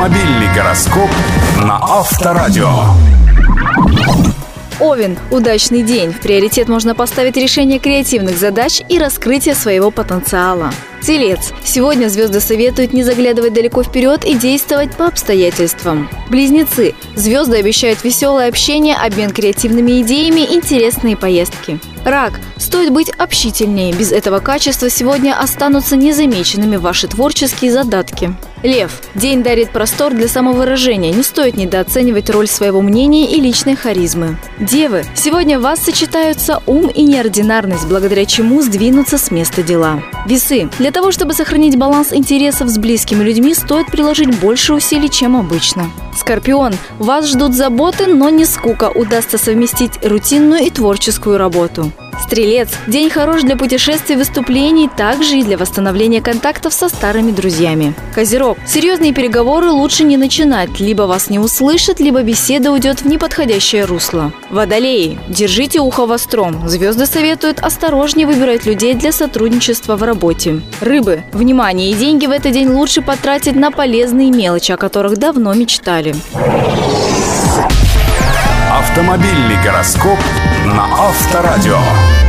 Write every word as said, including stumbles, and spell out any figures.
Автомобильный гороскоп на Авторадио. Овен. Удачный день. В приоритет можно поставить решение креативных задач и раскрытие своего потенциала. Телец. Сегодня звезды советуют не заглядывать далеко вперед и действовать по обстоятельствам. Близнецы. Звезды обещают веселое общение, обмен креативными идеями, интересные поездки. Рак. Стоит быть общительнее. Без этого качества сегодня останутся незамеченными ваши творческие задатки. Лев. День дарит простор для самовыражения. Не стоит недооценивать роль своего мнения и личной харизмы. Девы. Сегодня в вас сочетаются ум и неординарность, благодаря чему сдвинутся с места дела. Весы. Для того, чтобы сохранить баланс интересов с близкими людьми, стоит приложить больше усилий, чем обычно. Скорпион. Вас ждут заботы, но не скука. Удастся совместить рутинную и творческую работу. Стрелец. День хорош для путешествий, выступлений, также и для восстановления контактов со старыми друзьями. Козерог. Серьезные переговоры лучше не начинать. Либо вас не услышат, либо беседа уйдет в неподходящее русло. Водолеи. Держите ухо востром. Звезды советуют осторожнее выбирать людей для сотрудничества в работе. Рыбы. Внимание и деньги в этот день лучше потратить на полезные мелочи, о которых давно мечтали. Автомобильный гороскоп на Авторадио.